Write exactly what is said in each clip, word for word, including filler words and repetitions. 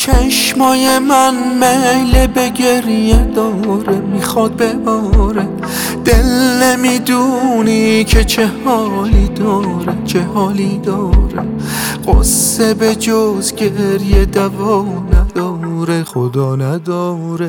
چشمای من میل به گریه داره، میخواد بباره. دل نمیدونی که چه حالی داره، چه حالی داره. قصه به جز گریه دوا نداره، خدا نداره.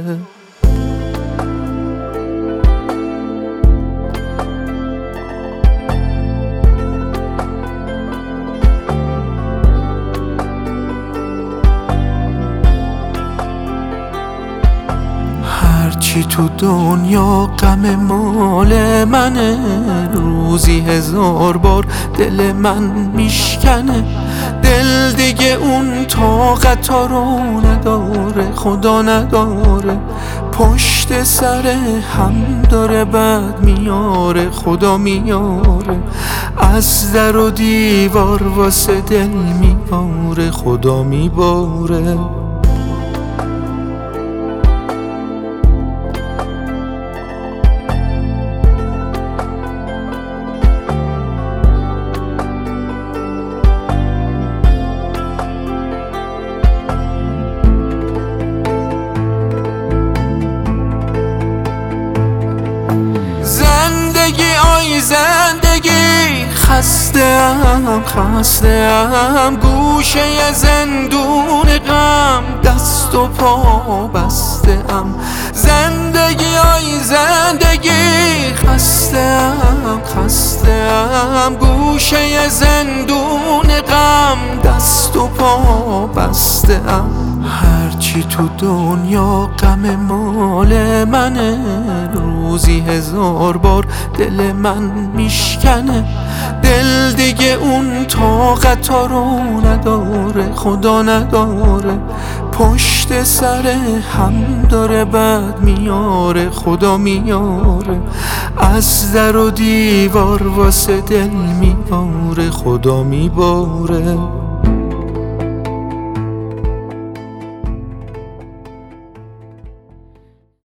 هرچی تو دنیا غم مال منه، روزی هزار بار دل من میشکنه. دل دیگه اون طاقتا رو نداره، خدا نداره. پشت سر هم داره بعد میاره، خدا میاره. از در و دیوار واسه دل میباره، خدا میباره. زندگی آی زندگی، خسته ام خسته ام. گوشه زندون غم دست و پا بسته ام. زندگی آی زندگی، خسته ام خسته ام. گوشه زندون غم دست و پا بسته ام. هرچی تو دنیا غم مال منه، روزی هزار بار دل من میشکنه. دل دیگه اون طاقتا رو نداره، خدا نداره. پشت سر هم داره بعد میاره، خدا میاره. از در و دیوار واسه دل میباره، خدا میباره.